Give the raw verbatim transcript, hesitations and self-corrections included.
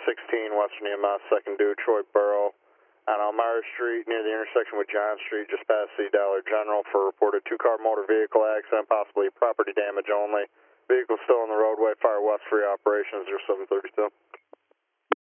sixteen Western E M S, second due, Troy Borough, on Elmira Street near the intersection with John Street, just past the Dollar General, for reported two-car motor vehicle accident, possibly property damage only. Vehicle still on the roadway, fire west free operations, zero seven thirty-two.